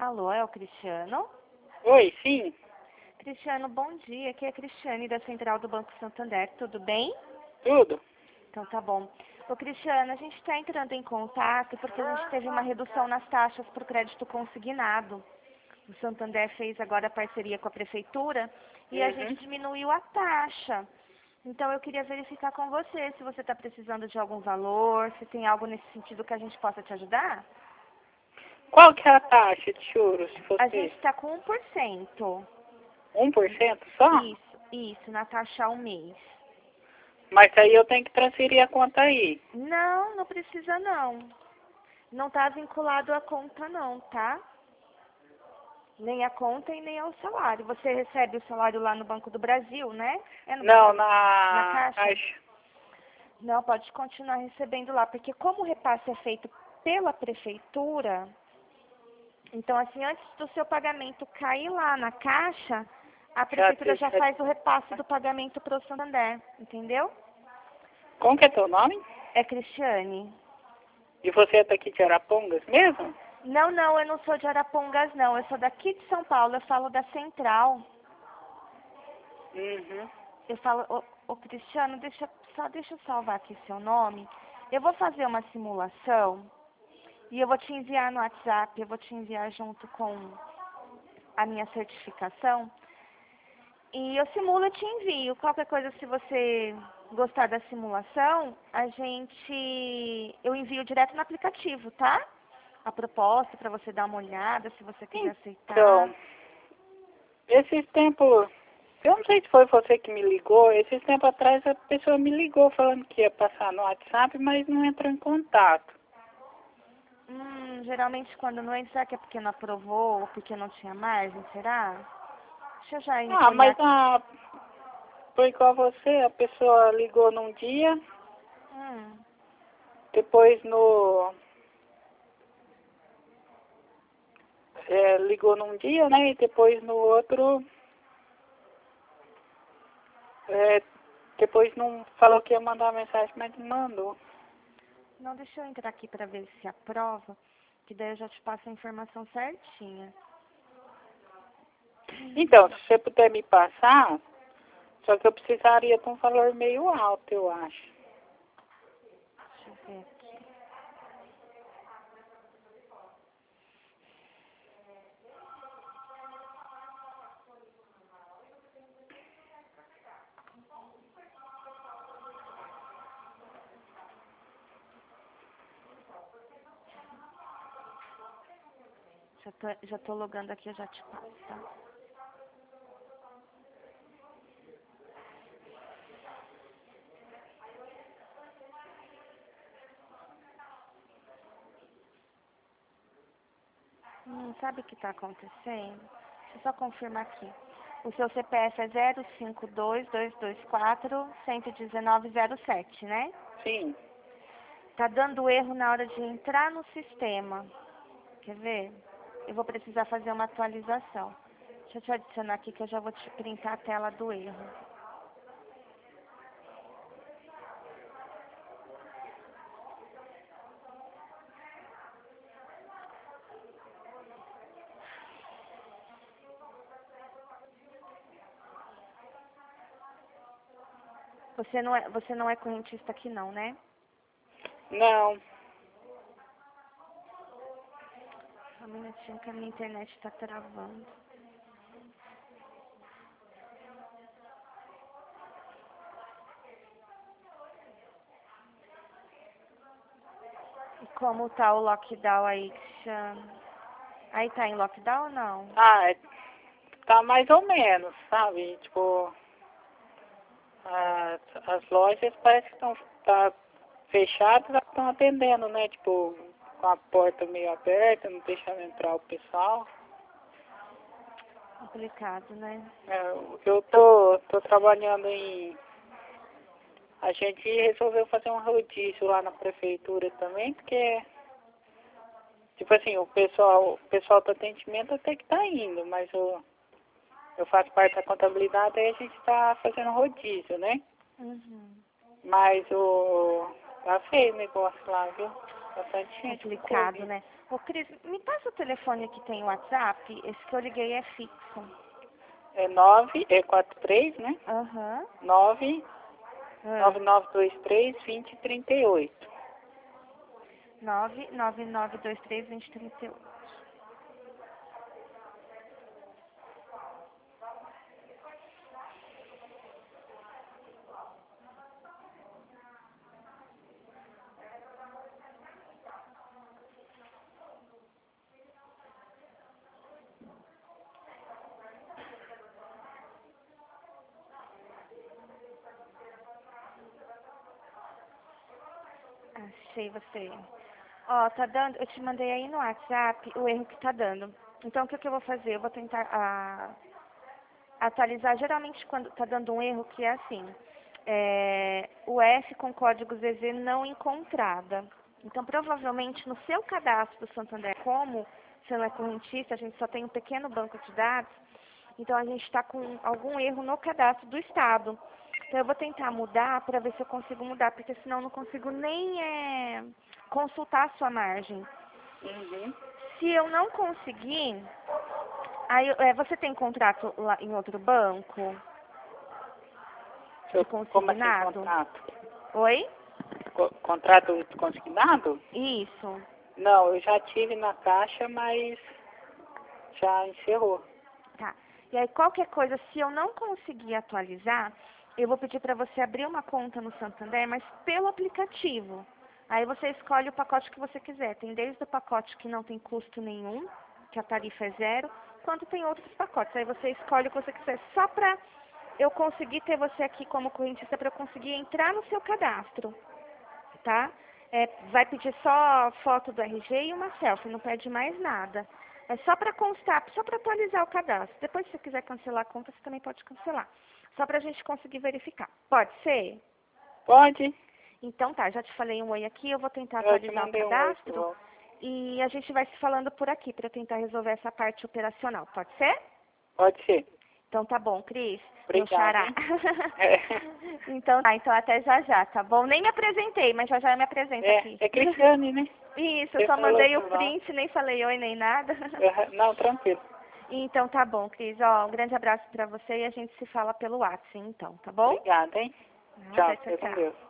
Alô, é o Cristiano? Oi, sim, Cristiano, bom dia. Aqui é a Cristiane da Central do Banco Santander. Tudo bem? tudo. Então tá bom. Ô Cristiano, a gente está entrando em contato porque a gente teve uma redução nas taxas para o crédito consignado. O Santander fez agora parceria com a prefeitura e a gente Uhum. diminuiu a taxa. Então eu queria verificar com você se você está precisando de algum valor, se tem algo nesse sentido que a gente possa te ajudar. Qual que é a taxa de juros de A vocês? gente está com 1%. 1% só? Isso, na taxa ao mês. Mas aí eu tenho que transferir a conta aí. Não, não precisa não. Não está vinculado à conta não, tá? Nem a conta e nem ao salário. Você recebe o salário lá no Banco do Brasil, né? É no Não, na na Caixa? Caixa. Não, pode continuar recebendo lá, porque como o repasse é feito pela prefeitura, então assim, antes do seu pagamento cair lá na Caixa, a prefeitura já faz o repasse do pagamento para o Santander, entendeu? Como que é teu nome? É Cristiane. E você é daqui de Arapongas mesmo? Não, não, eu não sou de Arapongas, não. Eu sou daqui de São Paulo, eu falo da Central. Uhum. Eu falo, ô Cristiano, deixa eu salvar aqui seu nome. Eu vou fazer uma simulação e eu vou te enviar no WhatsApp, eu vou te enviar junto com a minha certificação. E eu simulo e te envio. Qualquer coisa, se você gostar da simulação, eu envio direto no aplicativo, tá? A proposta para você dar uma olhada, se você quiser aceitar. Então, esses tempos, eu não sei se foi você que me ligou, esses tempos atrás a pessoa me ligou falando que ia passar no WhatsApp, mas não entrou em contato. Geralmente quando não entra, será que é porque não aprovou ou porque não tinha margem, será? Deixa eu já Ah, encaminhar. mas foi igual você, a pessoa ligou num dia, Hum, depois ligou num dia, né? E depois no outro, é, depois não falou que ia mandar mensagem, mas não mandou. não, deixa eu entrar aqui para ver se aprova, que daí eu já te passo a informação certinha. Então, se você puder me passar, só que eu precisaria de um valor meio alto, eu acho. Deixa eu ver aqui. Já tô logando aqui, eu já te passo, tá? Sabe o que está acontecendo? Deixa eu só confirmar aqui. O seu CPF é 052-224-11907, né? Sim. Tá dando erro na hora de entrar no sistema. Quer ver? Eu vou precisar fazer uma atualização. Deixa eu te adicionar aqui que eu já vou te printar a tela do erro. Você não é correntista aqui não, né? Não. Só um minutinho que a minha internet está travando. E como tá o lockdown aí, Cristiano? Aí tá em lockdown ou não? Ah, tá mais ou menos, sabe? Tipo, as lojas parece que estão fechadas, elas estão atendendo, né? Tipo, com a porta meio aberta, não deixando entrar o pessoal. Complicado, né? Eu tô trabalhando em. A gente resolveu fazer um rodízio lá na prefeitura também, porque, tipo assim, o pessoal do atendimento até que tá indo, mas eu faço parte da contabilidade, aí a gente tá fazendo rodízio, né? Uhum. Mas tá feio o negócio lá, viu? Bastante gente. Complicado, né? Ô, Cris, me passa o telefone que tem o WhatsApp. Esse que eu liguei é fixo. É 43, né? Aham. 9923-2038. 999232038. Achei você. Ó, tá dando, eu te mandei aí no WhatsApp o erro que tá dando. Então, o que que eu vou fazer? Eu vou tentar atualizar. Geralmente, quando tá dando um erro, que é assim, o F com código ZZ não encontrada. Então, provavelmente, no seu cadastro do Santander, como você não é correntista, a gente só tem um pequeno banco de dados, então a gente está com algum erro no cadastro do Estado. Então, eu vou tentar mudar para ver se eu consigo mudar, porque senão eu não consigo nem consultar a sua margem. Uhum. Se eu não conseguir, aí você tem contrato lá em outro banco? De Como assim, consignado? contrato? Oi? Contrato consignado? Isso. Não, eu já tive na Caixa, mas já encerrou. Tá. E aí, qualquer coisa, se eu não conseguir atualizar, eu vou pedir para você abrir uma conta no Santander, mas pelo aplicativo. Aí você escolhe o pacote que você quiser. Tem desde o pacote que não tem custo nenhum, que a tarifa é zero, quanto tem outros pacotes. Aí você escolhe o que você quiser, só para eu conseguir ter você aqui como correntista, para eu conseguir entrar no seu cadastro, tá? Vai pedir só foto do RG e uma selfie, não pede mais nada. É só para constar, só para atualizar o cadastro. Depois, se você quiser cancelar a conta, você também pode cancelar. Só para a gente conseguir verificar. Pode ser? Pode. Então tá, já te falei um oi aqui, eu vou tentar Eu te atualizar o mandei um oi, cadastro João. e a gente vai se falando por aqui para tentar resolver essa parte operacional. Pode ser? Pode ser. Então tá bom, Cris. Meu Obrigada, xará. hein? É. Então tá, então até já já, tá bom? Nem me apresentei, mas já já eu me apresento aqui. É Cristiane, né? Isso, eu Você só falou mandei o seu nome. print, nem falei oi nem nada. Não, tranquilo. Então tá bom, Cris. Ó, um grande abraço pra você e a gente se fala pelo WhatsApp, então, tá bom? Obrigada, hein? Nada, Tchau, tchau, fica com tchau. Deus.